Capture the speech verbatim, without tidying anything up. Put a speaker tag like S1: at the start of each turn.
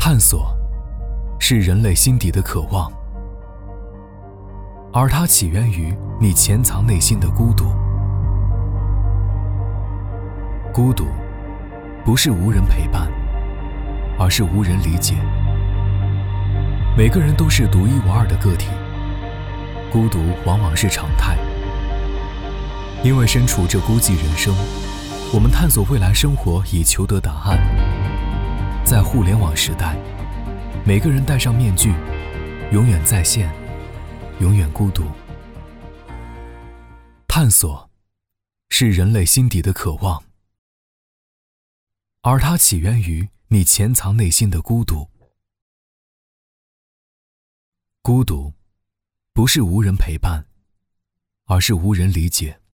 S1: 探索是人类心底的渴望，而它起源于你潜藏内心的孤独。孤独不是无人陪伴，而是无人理解。每个人都是独一无二的个体，孤独往往是常态。因为身处这孤寂人生，我们探索未来生活以求得答案。在互联网时代，每个人戴上面具，永远在线，永远孤独。探索是人类心底的渴望，而它起源于你潜藏内心的孤独。孤独不是无人陪伴，而是无人理解。